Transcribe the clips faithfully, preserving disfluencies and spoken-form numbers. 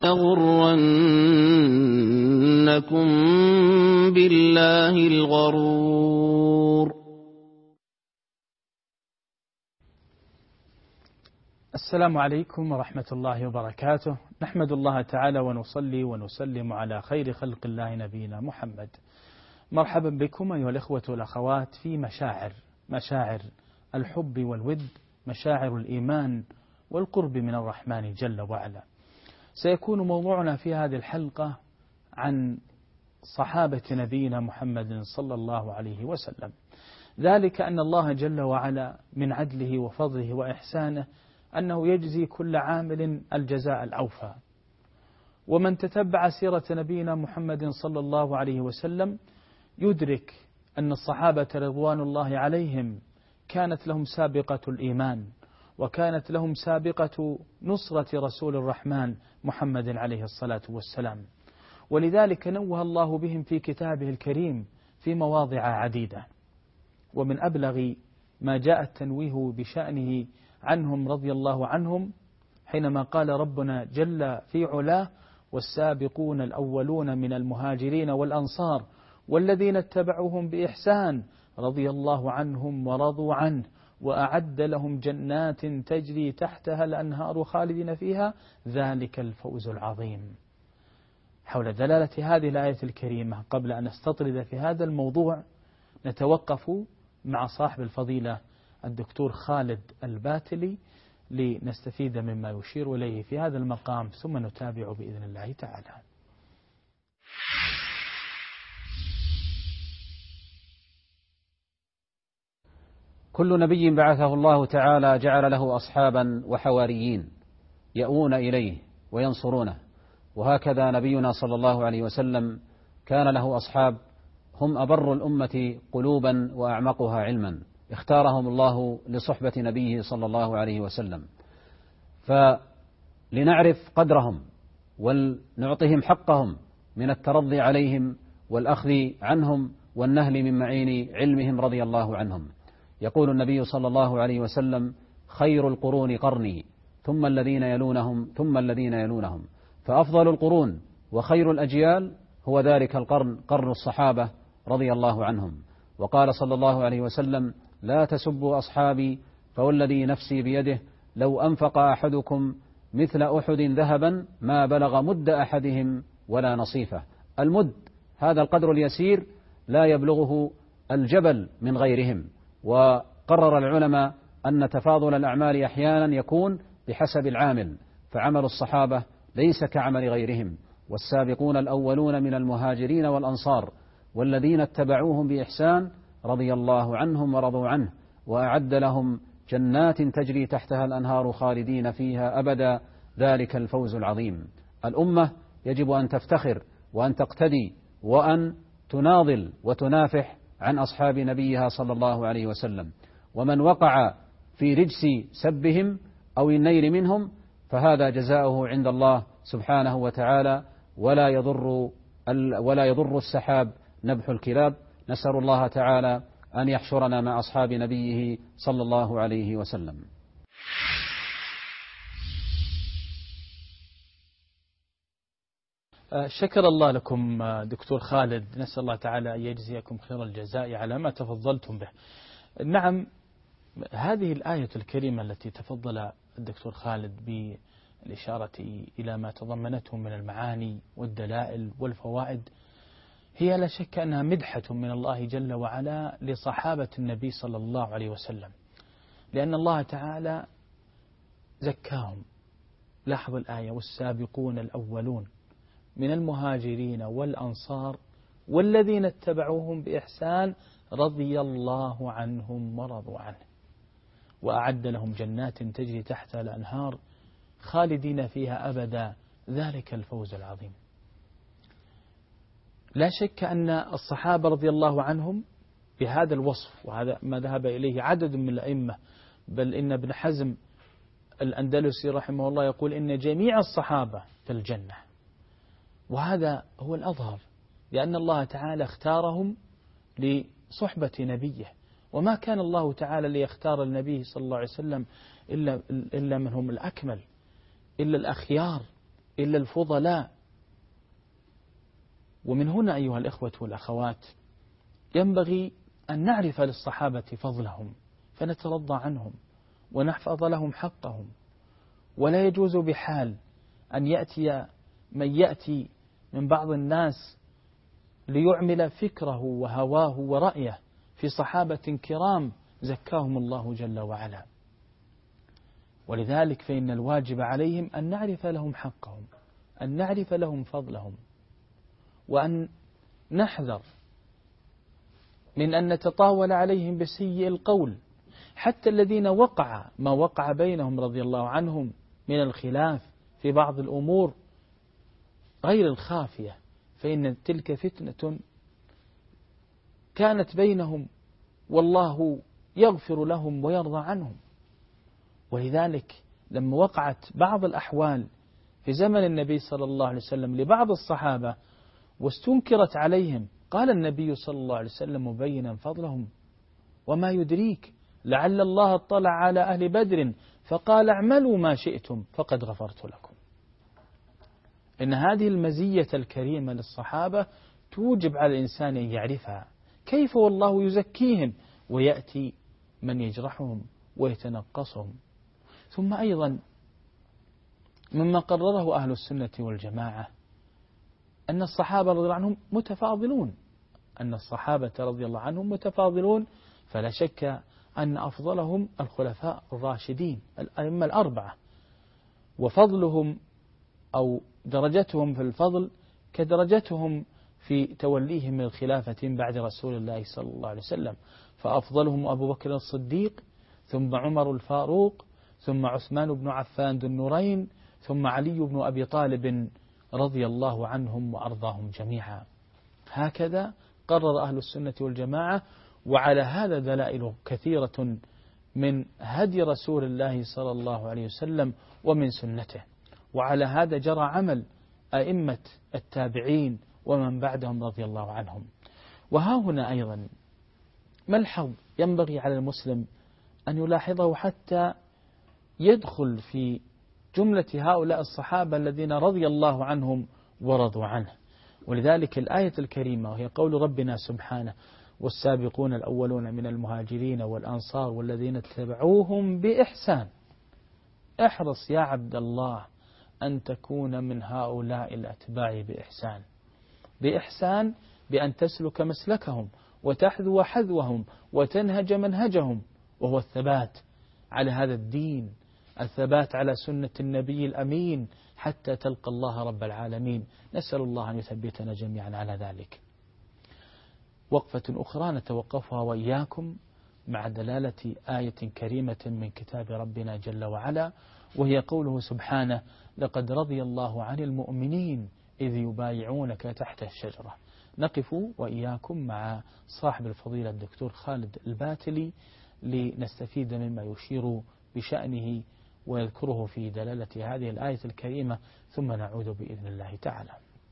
يغرنكم بالله الغرور. السلام عليكم ورحمة الله وبركاته. نحمد الله تعالى ونصلي ونسلم على خير خلق الله نبينا محمد. مرحبا بكم أيها الإخوة والأخوات في مشاعر مشاعر الحب والود، مشاعر الإيمان والقرب من الرحمن جل وعلا. سيكون موضوعنا في هذه الحلقة عن صحابة نبينا محمد صلى الله عليه وسلم، ذلك أن الله جل وعلا من عدله وفضله وإحسانه أنه يجزي كل عامل الجزاء الأوفى. ومن تتبع سيرة نبينا محمد صلى الله عليه وسلم يدرك أن الصحابة رضوان الله عليهم كانت لهم سابقة الإيمان، وكانت لهم سابقة نصرة رسول الرحمن محمد عليه الصلاة والسلام، ولذلك نوه الله بهم في كتابه الكريم في مواضع عديدة. ومن أبلغ ما جاء التنويه بشأنه عنهم رضي الله عنهم حينما قال ربنا جل في علاه: والسابقون الأولون من المهاجرين والأنصار والذين اتبعوهم بإحسان رضي الله عنهم ورضوا عنه وأعد لهم جنات تجري تحتها الأنهار خالدين فيها ذلك الفوز العظيم. حول دلالة هذه الآية الكريمة قبل أن نستطرد في هذا الموضوع نتوقف مع صاحب الفضيلة الدكتور خالد الباتلي لنستفيد مما يشير إليه في هذا المقام، ثم نتابع بإذن الله تعالى. كل نبي بعثه الله تعالى جعل له أصحابا وحواريين يأوون إليه وينصرونه، وهكذا نبينا صلى الله عليه وسلم كان له أصحاب هم أبر الأمة قلوبا وأعمقها علما، اختارهم الله لصحبة نبيه صلى الله عليه وسلم. فلنعرف قدرهم ولنعطهم حقهم من الترضي عليهم والأخذ عنهم والنهل من معين علمهم رضي الله عنهم. يقول النبي صلى الله عليه وسلم: خير القرون قرني ثم الذين يلونهم ثم الذين يلونهم. فأفضل القرون وخير الأجيال هو ذلك القرن، قرن الصحابة رضي الله عنهم. وقال صلى الله عليه وسلم: لا تسبوا أصحابي فوالذي نفسي بيده لو أنفق أحدكم مثل أحد ذهبا ما بلغ مد أحدهم ولا نصيفه. المد هذا القدر اليسير لا يبلغه الجبل من غيرهم. وقرر العلماء أن تفاضل الأعمال أحيانا يكون بحسب العامل، فعمل الصحابة ليس كعمل غيرهم. والسابقون الأولون من المهاجرين والأنصار والذين اتبعوهم بإحسان رضي الله عنهم ورضوا عنه وأعد لهم جنات تجري تحتها الأنهار خالدين فيها أبدا ذلك الفوز العظيم. الأمة يجب أن تفتخر وأن تقتدي وأن تناضل وتنافح عن أصحاب نبيها صلى الله عليه وسلم. ومن وقع في رجس سبهم أو النير منهم فهذا جزاؤه عند الله سبحانه وتعالى، ولا يضر ولا يضر السحاب نبح الكلاب. نسأل الله تعالى أن يحشرنا مع أصحاب نبيه صلى الله عليه وسلم. شكر الله لكم دكتور خالد، نسأل الله تعالى أن يجزيكم خير الجزاء على ما تفضلتم به. نعم، هذه الآية الكريمة التي تفضل الدكتور خالد بالإشارة إلى ما تضمنته من المعاني والدلائل والفوائد هي لا شك أنها مدحة من الله جل وعلا لصحابة النبي صلى الله عليه وسلم، لأن الله تعالى زكاهم. لاحظ الآية: والسابقون الأولون من المهاجرين والأنصار والذين اتبعوهم بإحسان رضي الله عنهم ورضوا عنه وأعد لهم جنات تجري تحتها الأنهار خالدين فيها أبدا ذلك الفوز العظيم. لا شك أن الصحابة رضي الله عنهم بهذا الوصف، وهذا ما ذهب إليه عدد من الأئمة، بل إن ابن حزم الأندلسي رحمه الله يقول إن جميع الصحابة في الجنة، وهذا هو الأظهر، لأن الله تعالى اختارهم لصحبة نبيه، وما كان الله تعالى ليختار النبي صلى الله عليه وسلم إلا, إلا من هم الأكمل، إلا الأخيار، إلا الفضلاء. ومن هنا أيها الإخوة والأخوات ينبغي أن نعرف للصحابة فضلهم فنترضى عنهم ونحفظ لهم حقهم. ولا يجوز بحال أن يأتي من يأتي من بعض الناس ليعمل فكره وهواه ورأيه في صحابة كرام زكاهم الله جل وعلا. ولذلك فإن الواجب عليهم أن نعرف لهم حقهم، أن نعرف لهم فضلهم، وأن نحذر من أن نتطاول عليهم بسيء القول. حتى الذين وقع ما وقع بينهم رضي الله عنهم من الخلاف في بعض الأمور غير الخافية، فإن تلك فتنة كانت بينهم والله يغفر لهم ويرضى عنهم. ولذلك لما وقعت بعض الأحوال في زمن النبي صلى الله عليه وسلم لبعض الصحابة واستنكرت عليهم، قال النبي صلى الله عليه وسلم مبينا فضلهم: وما يدريك لعل الله اطلع على أهل بدر فقال اعملوا ما شئتم فقد غفرت لكم. إن هذه المزية الكريمة للصحابة توجب على الإنسان أن يعرفها. كيف والله يزكيهم ويأتي من يجرحهم ويتنقصهم؟ ثم أيضا مما قرره أهل السنة والجماعة أن الصحابة رضي الله عنهم متفاضلون، أن الصحابة رضي الله عنهم متفاضلون، فلا شك أن أفضلهم الخلفاء الراشدين الأئمة الأربعة، وفضلهم أو درجتهم في الفضل كدرجتهم في توليهم الخلافة بعد رسول الله صلى الله عليه وسلم، فأفضلهم أبو بكر الصديق، ثم عمر الفاروق، ثم عثمان بن عفان ذو النورين، ثم علي بن أبي طالب رضي الله عنهم وأرضاهم جميعا. هكذا قرر أهل السنة والجماعة، وعلى هذا دلائل كثيرة من هدي رسول الله صلى الله عليه وسلم ومن سنته، وعلى هذا جرى عمل أئمة التابعين ومن بعدهم رضي الله عنهم. وها هنا أيضا ملحظ ينبغي على المسلم أن يلاحظه حتى يدخل في جملة هؤلاء الصحابة الذين رضي الله عنهم ورضوا عنه. ولذلك الآية الكريمة وهي قول ربنا سبحانه: والسابقون الأولون من المهاجرين والأنصار والذين اتبعوهم بإحسان. احرص يا عبد الله أن تكون من هؤلاء الأتباع بإحسان. بإحسان بأن تسلك مسلكهم وتحذو حذوهم وتنهج منهجهم، وهو الثبات على هذا الدين، الثبات على سنة النبي الأمين حتى تلقى الله رب العالمين. نسأل الله أن يثبتنا جميعا على ذلك. وقفة أخرى نتوقفها وإياكم مع دلالة آية كريمة من كتاب ربنا جل وعلا، وهي قوله سبحانه: لقد رضي الله عن المؤمنين إذ يبايعونك تحت الشجرة. نقف وإياكم مع صاحب الفضيلة الدكتور خالد الباتلي لنستفيد مما يشير بشأنه ويذكره في دلالة هذه الآية الكريمة، ثم نعود بإذن الله تعالى.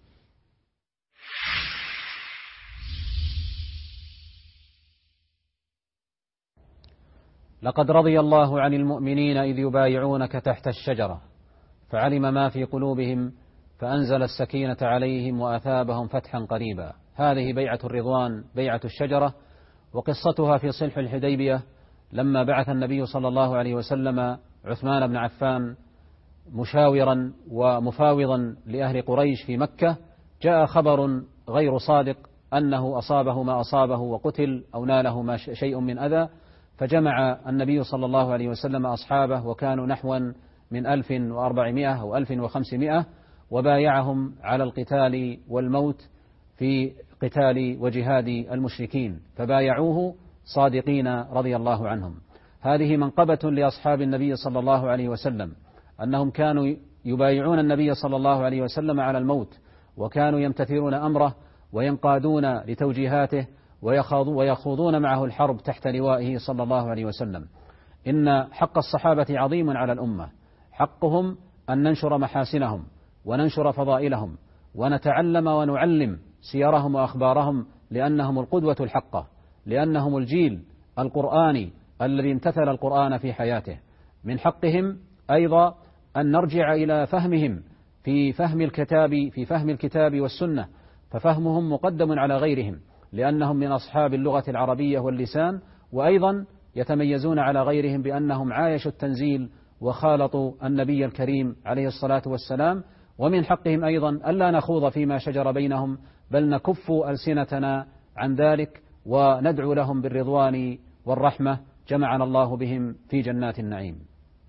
لقد رضي الله عن المؤمنين إذ يبايعونك تحت الشجرة فعلم ما في قلوبهم فأنزل السكينة عليهم وأثابهم فتحا قريبا. هذه بيعة الرضوان، بيعة الشجرة، وقصتها في صلح الحديبية لما بعث النبي صلى الله عليه وسلم عثمان بن عفان مشاورا ومفاوضا لأهل قريش في مكة. جاء خبر غير صادق أنه أصابه ما أصابه وقتل أو ناله ما شيء من أذى، فجمع النبي صلى الله عليه وسلم أصحابه وكانوا نحوا من ألف وأربعمائة أو ألف وخمسمائة، وبايعهم على القتال والموت في قتال وجهاد المشركين، فبايعوه صادقين رضي الله عنهم. هذه منقبة لأصحاب النبي صلى الله عليه وسلم أنهم كانوا يبايعون النبي صلى الله عليه وسلم على الموت، وكانوا يمتثلون أمره وينقادون لتوجيهاته ويخوضون معه الحرب تحت لوائه صلى الله عليه وسلم. إن حق الصحابة عظيم على الأمة، حقهم أن ننشر محاسنهم وننشر فضائلهم ونتعلم ونعلم سيرهم وأخبارهم، لأنهم القدوة الحقة، لأنهم الجيل القرآني الذي امتثل القرآن في حياته. من حقهم أيضا أن نرجع إلى فهمهم في فهم الكتاب في فهم الكتاب والسنة، ففهمهم مقدم على غيرهم لأنهم من أصحاب اللغة العربية واللسان، وأيضا يتميزون على غيرهم بأنهم عايشوا التنزيل وخالطوا النبي الكريم عليه الصلاة والسلام. ومن حقهم أيضا ألا نخوض فيما شجر بينهم، بل نكف ألسنتنا عن ذلك وندعو لهم بالرضوان والرحمة، جمعنا الله بهم في جنات النعيم.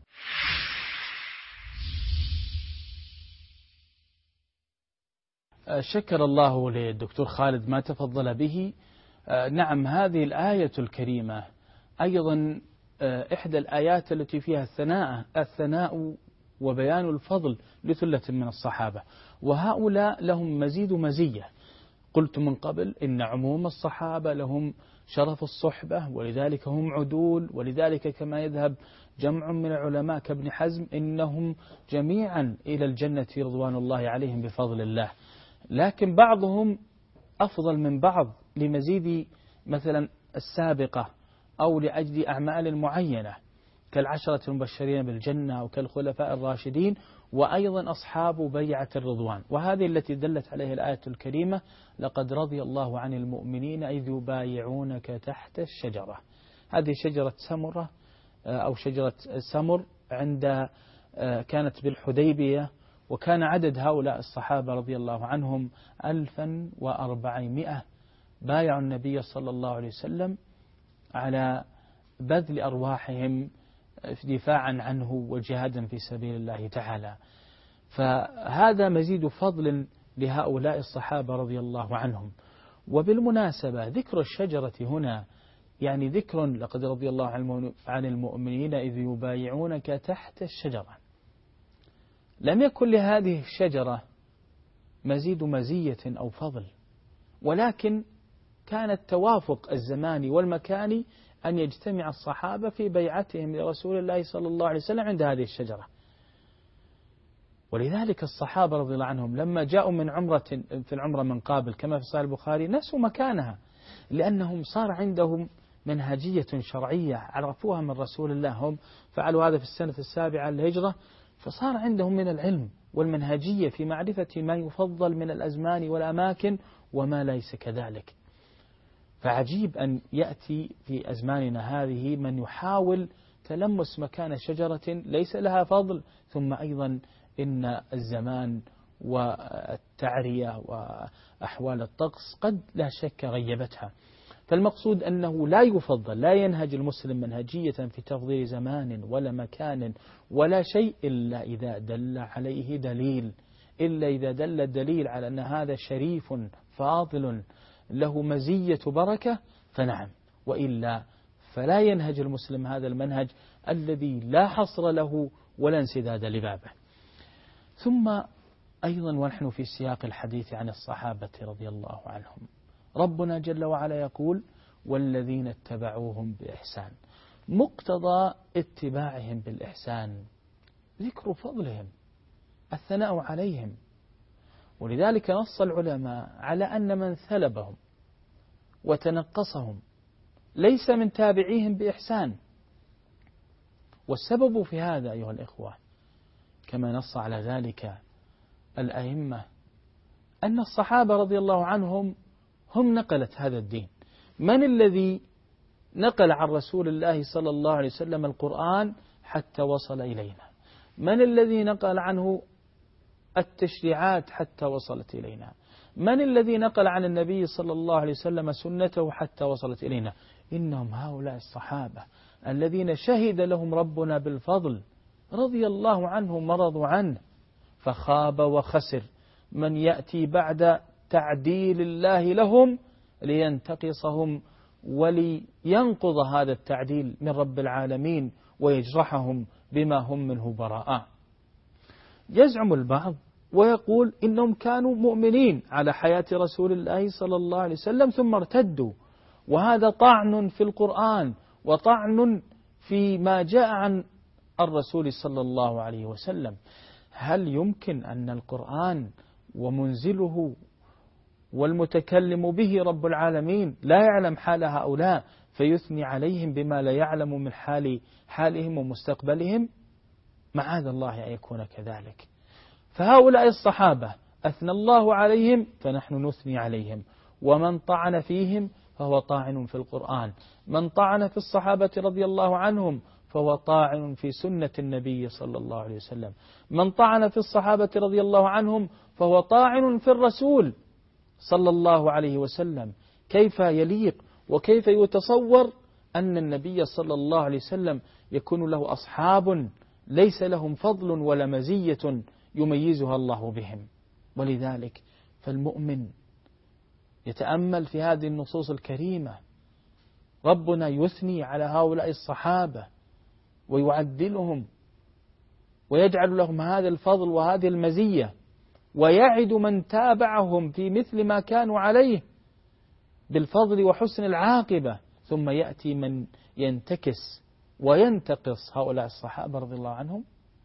شكر الله للدكتور خالد ما تفضل به. نعم، هذه الآية الكريمة أيضا إحدى الآيات التي فيها الثناء الثناء وبيان الفضل لثلة من الصحابة، وهؤلاء لهم مزيد مزية. قلت من قبل إن عموم الصحابة لهم شرف الصحبة، ولذلك هم عدول، ولذلك كما يذهب جمع من العلماء كابن حزم إنهم جميعا إلى الجنة رضوان الله عليهم بفضل الله. لكن بعضهم أفضل من بعض لمزيد مثلا السابقة أو لأجل أعمال معينة كالعشرة المبشرين بالجنة أو كالخلفاء الراشدين، وأيضا أصحاب بيعة الرضوان، وهذه التي دلت عليها الآية الكريمة: لقد رضي الله عن المؤمنين إذ يبايعونك تحت الشجرة. هذه شجرة سمرة أو شجرة سمر عند كانت بالحديبية، وكان عدد هؤلاء الصحابة رضي الله عنهم ألفا وأربعمائة بايعوا النبي صلى الله عليه وسلم على بذل أرواحهم دفاعا عنه وجهادا في سبيل الله تعالى. فهذا مزيد فضل لهؤلاء الصحابة رضي الله عنهم. وبالمناسبة ذكر الشجرة هنا يعني ذكر لقد رضي الله عن المؤمنين إذ يبايعونك تحت الشجرة. لم يكن لهذه الشجرة مزيد مزية أو فضل، ولكن كان التوافق الزماني والمكاني أن يجتمع الصحابة في بيعتهم لرسول الله صلى الله عليه وسلم عند هذه الشجرة. ولذلك الصحابة رضي الله عنهم لما جاءوا من عمرة في العمرة من قابل كما في صحيح البخاري نسوا مكانها، لأنهم صار عندهم منهجية شرعية عرفوها من رسول الله. هم فعلوا هذا في السنة السابعة للهجرة، فصار عندهم من العلم والمنهجية في معرفة ما يفضل من الأزمان والأماكن وما ليس كذلك. فعجيب أن يأتي في أزماننا هذه من يحاول تلمس مكان شجرة ليس لها فضل، ثم أيضا إن الزمان والتعرية وأحوال الطقس قد لا شك غيبتها. فالمقصود أنه لا يفضل، لا ينهج المسلم منهجية في تفضيل زمان ولا مكان ولا شيء إلا إذا دل عليه دليل، إلا إذا دل الدليل على أن هذا شريف فاضل له مزية بركة فنعم، وإلا فلا ينهج المسلم هذا المنهج الذي لا حصر له ولا انسداد لبابه. ثم أيضا ونحن في سياق الحديث عن الصحابة رضي الله عنهم، ربنا جل وعلا يقول: والذين اتبعوهم بإحسان. مقتضى اتباعهم بالإحسان ذكر فضلهم، الثناء عليهم. ولذلك نص العلماء على أن من ثلبهم وتنقصهم ليس من تابعيهم بإحسان. والسبب في هذا أيها الإخوة كما نص على ذلك الأئمة أن الصحابة رضي الله عنهم هم نقلة هذا الدين. من الذي نقل عن رسول الله صلى الله عليه وسلم القرآن حتى وصل إلينا؟ من الذي نقل عنه التشريعات حتى وصلت إلينا؟ من الذي نقل عن النبي صلى الله عليه وسلم سنته حتى وصلت إلينا؟ إنهم هؤلاء الصحابة الذين شهد لهم ربنا بالفضل رضي الله عنهم ورضوا عنه. فخاب وخسر من يأتي بعد تعديل الله لهم لينتقصهم ولينقض هذا التعديل من رب العالمين ويجرحهم بما هم منه براء. يزعم البعض ويقول إنهم كانوا مؤمنين على حياة رسول الله صلى الله عليه وسلم ثم ارتدوا، وهذا طعن في القرآن وطعن في ما جاء عن الرسول صلى الله عليه وسلم. هل يمكن أن القرآن ومنزله والمتكلم به رب العالمين لا يعلم حال هؤلاء فيثني عليهم بما لا يعلم من حال حالهم ومستقبلهم؟ معاذ الله أن يكون كذلك. فهؤلاء الصحابة أثنى الله عليهم فنحن نثني عليهم، ومن طعن فيهم فهو طاعن في القرآن، من طعن في الصحابة رضي الله عنهم فهو طاعن في سنة النبي صلى الله عليه وسلم، من طعن في الصحابة رضي الله عنهم فهو طاعن في الرسول صلى الله عليه وسلم. كيف يليق وكيف يتصور أن النبي صلى الله عليه وسلم يكون له أصحاب ليس لهم فضل ولا مزية يميزها الله بهم؟ ولذلك فالمؤمن يتأمل في هذه النصوص الكريمة، ربنا يثني على هؤلاء الصحابة ويعدلهم ويجعل لهم هذا الفضل وهذه المزية، ويعد من تابعهم في مثل ما كانوا عليه بالفضل وحسن العاقبة، ثم يأتي من ينتكس وينتقص هؤلاء الصحابة رضي الله عنهم.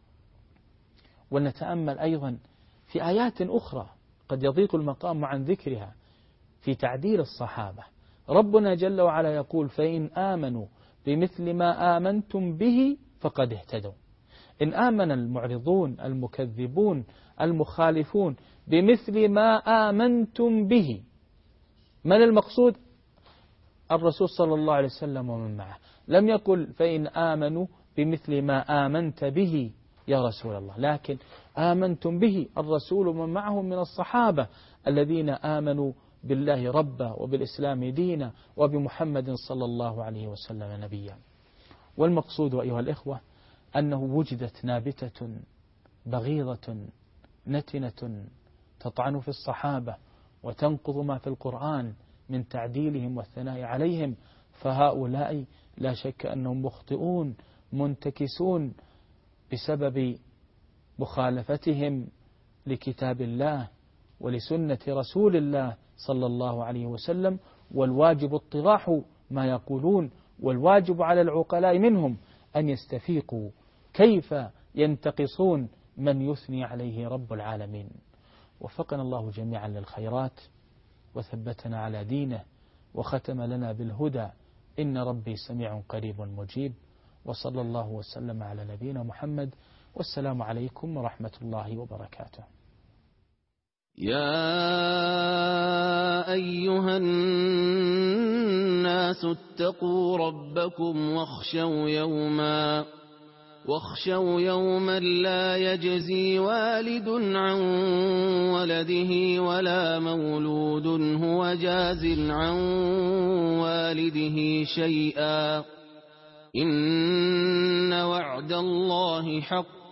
ونتأمل أيضا في آيات أخرى قد يضيق المقام عن ذكرها في تعديل الصحابة. ربنا جل وعلا يقول: فإن آمنوا بمثل ما آمنتم به فقد اهتدوا. إن آمن المعرضون المكذبون المخالفون بمثل ما آمنتم به، من المقصود؟ الرسول صلى الله عليه وسلم ومن معه. لم يقل فإن آمنوا بمثل ما آمنت به يا رسول الله، لكن آمنتم به الرسول ومن معه من الصحابة الذين آمنوا بالله ربا وبالإسلام دينا وبمحمد صلى الله عليه وسلم نبيا. والمقصود أيها الإخوة أنه وجدت نابتة بغيضة نتنة تطعن في الصحابة وتنقض ما في القرآن من تعديلهم والثناء عليهم، فهؤلاء لا شك أنهم مخطئون منتكسون بسبب مخالفتهم لكتاب الله ولسنة رسول الله صلى الله عليه وسلم. والواجب اطراح ما يقولون، والواجب على العقلاء منهم أن يستفيقوا كيف ينتقصون من يثني عليه رب العالمين. وفقنا الله جميعا للخيرات وثبتنا على دينه وختم لنا بالهدى، إن ربي سميع قريب مجيب. وصلى الله وسلم على نبينا محمد، والسلام عليكم ورحمة الله وبركاته. يا أيها الناس اتقوا ربكم واخشوا يوما واخشوا يوما لا يجزي والد عن ولده ولا مولود هو جاز عن والده شيئا إن وعد الله حق